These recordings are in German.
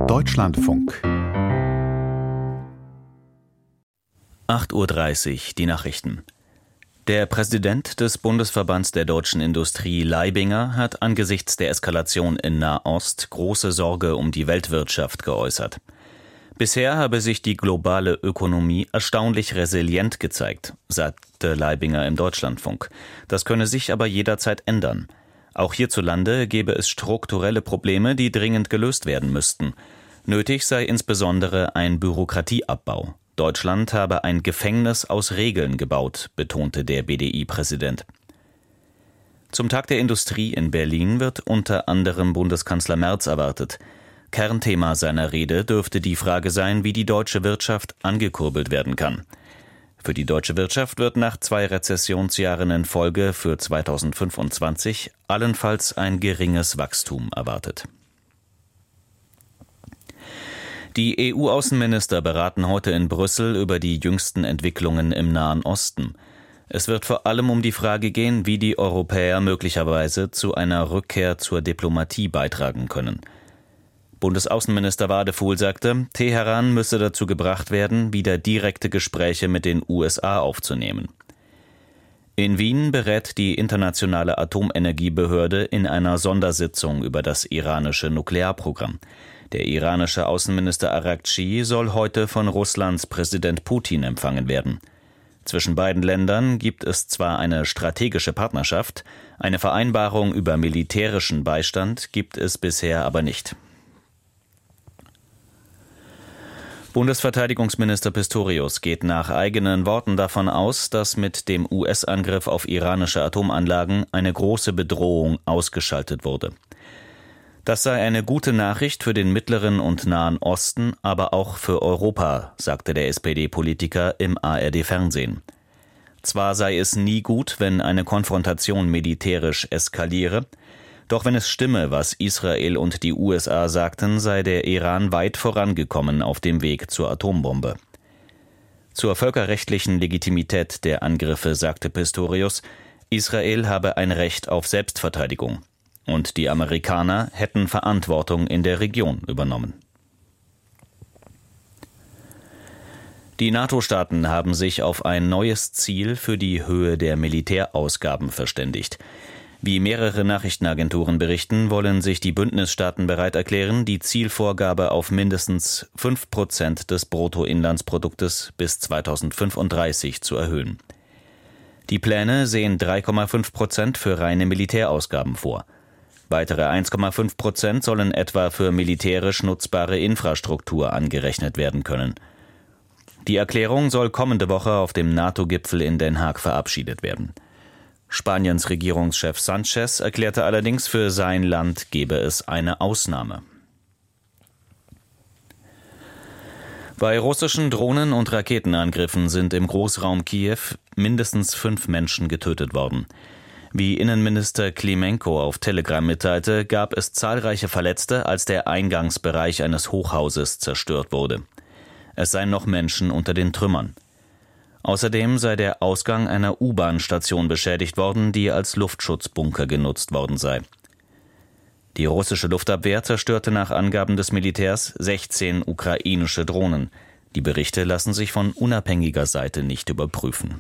Deutschlandfunk 8:30 Uhr, die Nachrichten. Der Präsident des Bundesverbands der deutschen Industrie, Leibinger, hat angesichts der Eskalation in Nahost große Sorge um die Weltwirtschaft geäußert. Bisher habe sich die globale Ökonomie erstaunlich resilient gezeigt, sagte Leibinger im Deutschlandfunk. Das könne sich aber jederzeit ändern. Auch hierzulande gebe es strukturelle Probleme, die dringend gelöst werden müssten. Nötig sei insbesondere ein Bürokratieabbau. Deutschland habe ein Gefängnis aus Regeln gebaut, betonte der BDI-Präsident. Zum Tag der Industrie in Berlin wird unter anderem Bundeskanzler Merz erwartet. Kernthema seiner Rede dürfte die Frage sein, wie die deutsche Wirtschaft angekurbelt werden kann. Für die deutsche Wirtschaft wird nach 2 Rezessionsjahren in Folge für 2025 allenfalls ein geringes Wachstum erwartet. Die EU-Außenminister beraten heute in Brüssel über die jüngsten Entwicklungen im Nahen Osten. Es wird vor allem um die Frage gehen, wie die Europäer möglicherweise zu einer Rückkehr zur Diplomatie beitragen können. Bundesaußenminister Wadefuhl sagte, Teheran müsse dazu gebracht werden, wieder direkte Gespräche mit den USA aufzunehmen. In Wien berät die Internationale Atomenergiebehörde in einer Sondersitzung über das iranische Nuklearprogramm. Der iranische Außenminister Araghchi soll heute von Russlands Präsident Putin empfangen werden. Zwischen beiden Ländern gibt es zwar eine strategische Partnerschaft, eine Vereinbarung über militärischen Beistand gibt es bisher aber nicht. Bundesverteidigungsminister Pistorius geht nach eigenen Worten davon aus, dass mit dem US-Angriff auf iranische Atomanlagen eine große Bedrohung ausgeschaltet wurde. Das sei eine gute Nachricht für den Mittleren und Nahen Osten, aber auch für Europa, sagte der SPD-Politiker im ARD-Fernsehen. Zwar sei es nie gut, wenn eine Konfrontation militärisch eskaliere, doch wenn es stimme, was Israel und die USA sagten, sei der Iran weit vorangekommen auf dem Weg zur Atombombe. Zur völkerrechtlichen Legitimität der Angriffe sagte Pistorius, Israel habe ein Recht auf Selbstverteidigung. Und die Amerikaner hätten Verantwortung in der Region übernommen. Die NATO-Staaten haben sich auf ein neues Ziel für die Höhe der Militärausgaben verständigt. Wie mehrere Nachrichtenagenturen berichten, wollen sich die Bündnisstaaten bereit erklären, die Zielvorgabe auf mindestens 5% des Bruttoinlandsproduktes bis 2035 zu erhöhen. Die Pläne sehen 3,5% für reine Militärausgaben vor. Weitere 1,5% sollen etwa für militärisch nutzbare Infrastruktur angerechnet werden können. Die Erklärung soll kommende Woche auf dem NATO-Gipfel in Den Haag verabschiedet werden. Spaniens Regierungschef Sánchez erklärte allerdings, für sein Land gebe es eine Ausnahme. Bei russischen Drohnen- und Raketenangriffen sind im Großraum Kiew mindestens 5 Menschen getötet worden. Wie Innenminister Klimenko auf Telegram mitteilte, gab es zahlreiche Verletzte, als der Eingangsbereich eines Hochhauses zerstört wurde. Es seien noch Menschen unter den Trümmern. Außerdem sei der Ausgang einer U-Bahn-Station beschädigt worden, die als Luftschutzbunker genutzt worden sei. Die russische Luftabwehr zerstörte nach Angaben des Militärs 16 ukrainische Drohnen. Die Berichte lassen sich von unabhängiger Seite nicht überprüfen.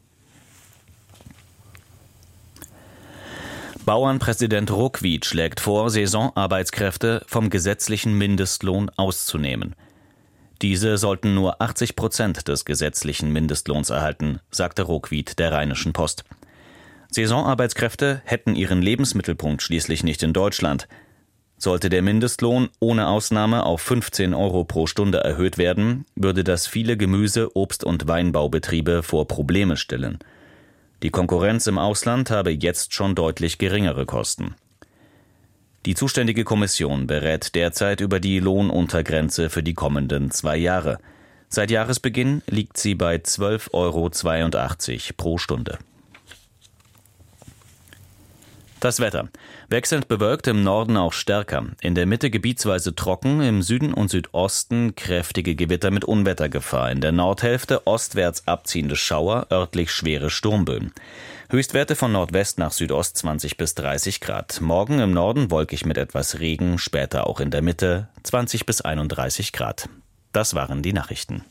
Bauernpräsident Rokwied schlägt vor, Saisonarbeitskräfte vom gesetzlichen Mindestlohn auszunehmen. Diese sollten nur 80% des gesetzlichen Mindestlohns erhalten, sagte Rokwied der Rheinischen Post. Saisonarbeitskräfte hätten ihren Lebensmittelpunkt schließlich nicht in Deutschland. Sollte der Mindestlohn ohne Ausnahme auf 15 Euro pro Stunde erhöht werden, würde das viele Gemüse-, Obst- und Weinbaubetriebe vor Probleme stellen. Die Konkurrenz im Ausland habe jetzt schon deutlich geringere Kosten. Die zuständige Kommission berät derzeit über die Lohnuntergrenze für die kommenden 2 Jahre. Seit Jahresbeginn liegt sie bei 12,82 Euro pro Stunde. Das Wetter. Wechselnd bewölkt, im Norden auch stärker. In der Mitte gebietsweise trocken, im Süden und Südosten kräftige Gewitter mit Unwettergefahr. In der Nordhälfte ostwärts abziehende Schauer, örtlich schwere Sturmböen. Höchstwerte von Nordwest nach Südost 20 bis 30 Grad. Morgen im Norden wolkig mit etwas Regen, später auch in der Mitte 20 bis 31 Grad. Das waren die Nachrichten.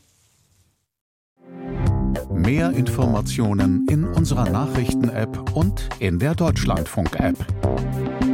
Mehr Informationen in unserer Nachrichten-App und in der Deutschlandfunk-App.